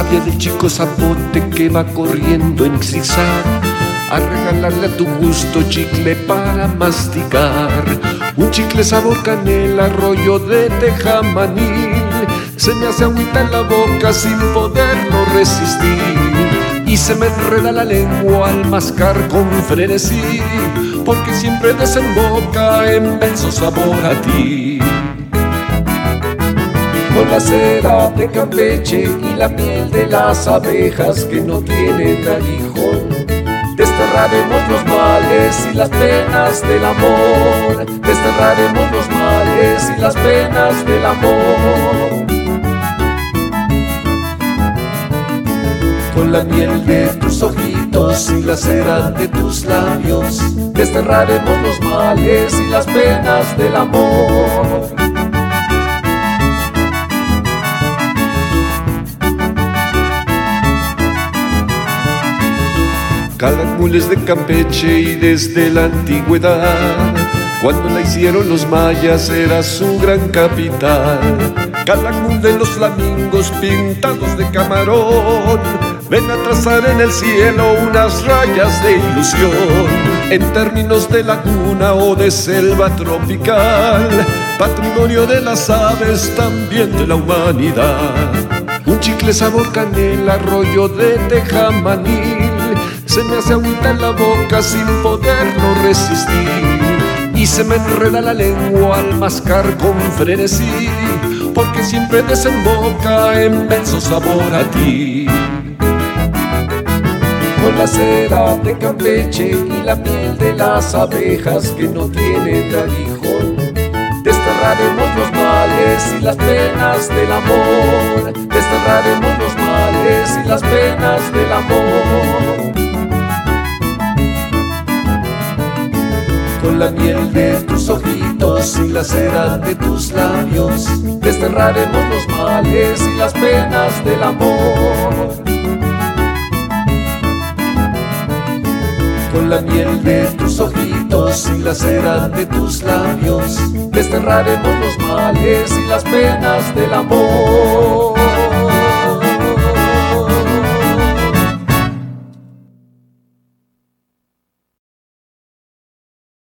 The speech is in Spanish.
sabia del chico zapote que va corriendo en zigzag a regalarle a tu gusto chicle para masticar. Un chicle sabor canela, rollo de tejamanil. Se me hace agüita en la boca sin poderlo resistir. Y se me enreda la lengua al mascar con frenesí, porque siempre desemboca en beso sabor a ti. Con la cera de Campeche y la miel de las abejas que no tienen aguijón, desterraremos los males y las penas del amor. Desterraremos los males y las penas del amor. Con la miel de tus ojitos y la cera de tus labios, desterraremos los males y las penas del amor. Calakmul es de Campeche y desde la antigüedad, cuando la hicieron los mayas era su gran capital. Calakmul de los flamingos pintados de camarón, ven a trazar en el cielo unas rayas de ilusión. En términos de laguna o de selva tropical, patrimonio de las aves, también de la humanidad. Un chicle sabor canela, rollo de tejamanil. Se me hace agüita en la boca sin poderlo resistir. Y se me enreda la lengua al mascar con frenesí, porque siempre desemboca en beso sabor a ti. Con la cera de Campeche y la miel de las abejas que no tienen aguijón, desterraremos los males y las penas del amor. Desterraremos los males y las penas del amor. Con la miel de tus ojitos y la cera de tus labios, desterraremos los males y las penas del amor. Con la miel de tus ojitos y la cera de tus labios, desterraremos los males y las penas del amor.